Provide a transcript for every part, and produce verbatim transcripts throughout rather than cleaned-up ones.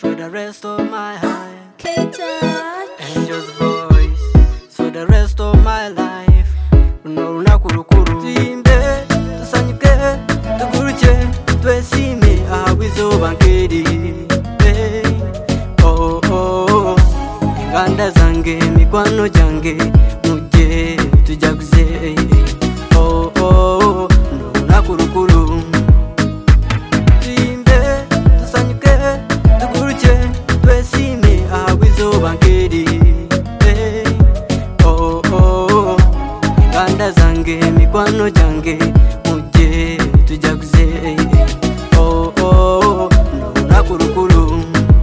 for the rest of my life. K-Touch. Angel's voice for the rest of my life. Runo runakurukuru tuyimbe tusanyuke tuguruke twesime ahawizoba nkeri. Hey, oh oh inganda zange mikwano jange mujye tujaguze. Oh oh runakurukuru tuyimbe tusanyuke tuguruke twesime ahawizoba nkeri. Hey, oh oh inganda zange mikwano jange mujye tujaguze. Oh oh runakurukuru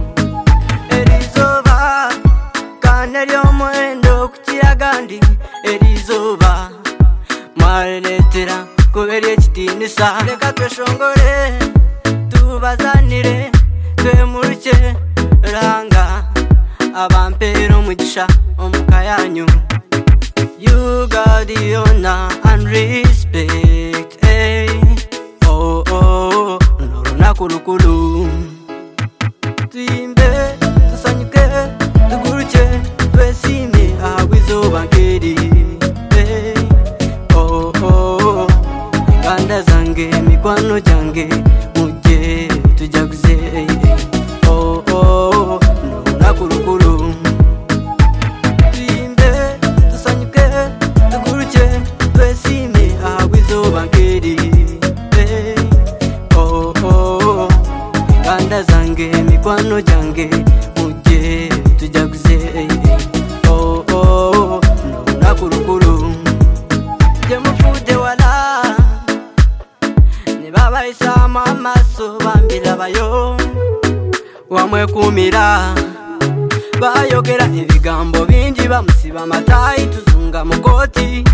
erizoba kane ly'omuwendo ku kiragandi. Erizoba mwaletera kubera ekitiinisa. Leka tweshongore tubazanire twemuruke ranga abampeera omugisha omuka yanyu. You got the honor and respect. Hey, oh oh runo runakurukuru tuyimbe tusanyuke tuguruke twesime ahawizoba nkeri. Hey, oh oh inganda zange mikwano jange mujye tujaguze. Oh oh runo runakurukuru tuyimbe tusanyuke tuguruke twesime ahawizoba nkeri. Hey, oh oh inganda zange mikwano jange mujye tujaguze. Oh oh runo runakurukuru jye mufude wala nibabayisamo amaso bambira bayo wamwekumira bayogera ebigambo bingi bamusiba amatayi tuzunga mu koti.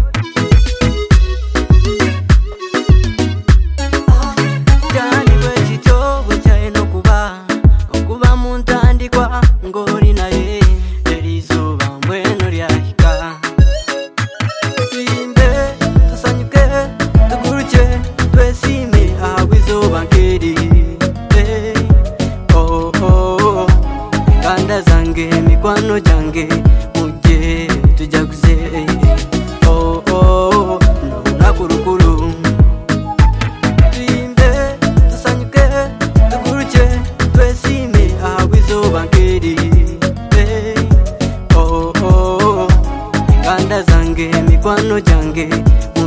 Cyane bwe kityo bukyaye no kuba okuba mu ntandikwa ng'oli naye erizuba mbwenu lyahika. Tuyimbe tusanyuke tuguruke twesime ahawizoba nkeri. Hey, oh oh inganda zange mikwano jange mujye tujaguze. Oh oh runo runakurukuru tuyimbe tusanyuke tuguruke twesime ahawizoba nkeri. Hey, oh oh inganda zange mikwano jange